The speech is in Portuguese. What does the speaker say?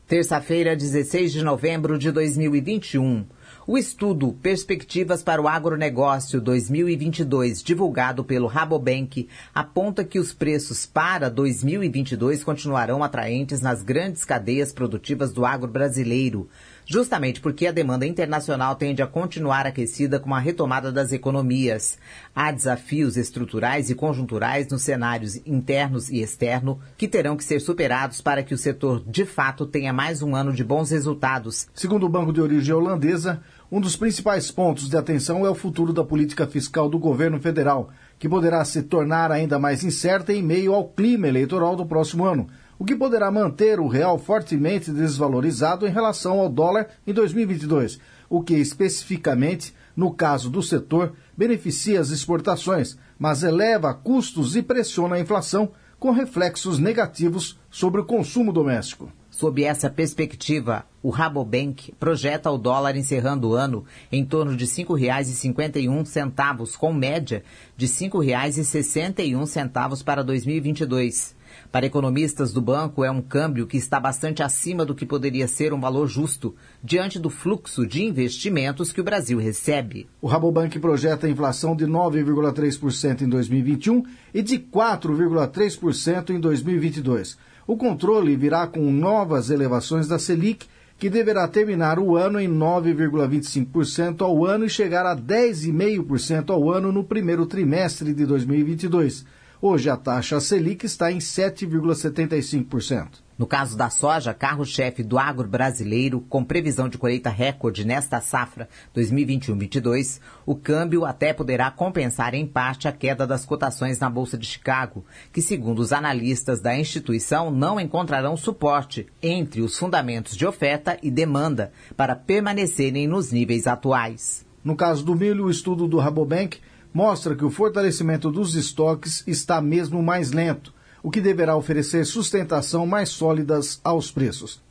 Terça-feira, 16 de novembro de 2021. O estudo Perspectivas para o Agronegócio 2022, divulgado pelo Rabobank, aponta que os preços para 2022 continuarão atraentes nas grandes cadeias produtivas do agro brasileiro, justamente porque a demanda internacional tende a continuar aquecida com a retomada das economias. Há desafios estruturais e conjunturais nos cenários internos e externo que terão que ser superados para que o setor, de fato, tenha mais um ano de bons resultados. Segundo o Banco de Origem Holandesa, um dos principais pontos de atenção é o futuro da política fiscal do governo federal, que poderá se tornar ainda mais incerta em meio ao clima eleitoral do próximo ano, o que poderá manter o real fortemente desvalorizado em relação ao dólar em 2022, o que especificamente, no caso do setor, beneficia as exportações, mas eleva custos e pressiona a inflação, com reflexos negativos sobre o consumo doméstico. Sob essa perspectiva, o Rabobank projeta o dólar encerrando o ano em torno de R$ 5,51, com média de R$ 5,61 para 2022. Para economistas do banco, é um câmbio que está bastante acima do que poderia ser um valor justo, diante do fluxo de investimentos que o Brasil recebe. O Rabobank projeta a inflação de 9,3% em 2021 e de 4,3% em 2022. O controle virá com novas elevações da Selic, que deverá terminar o ano em 9,25% ao ano e chegar a 10,5% ao ano no primeiro trimestre de 2022. Hoje a taxa Selic está em 7,75%. No caso da soja, carro-chefe do agro brasileiro, com previsão de colheita recorde nesta safra 2021-22, o câmbio até poderá compensar em parte a queda das cotações na Bolsa de Chicago, que, segundo os analistas da instituição, não encontrarão suporte entre os fundamentos de oferta e demanda para permanecerem nos níveis atuais. No caso do milho, o estudo do Rabobank mostra que o fortalecimento dos estoques está mesmo mais lento, o que deverá oferecer sustentação mais sólidas aos preços.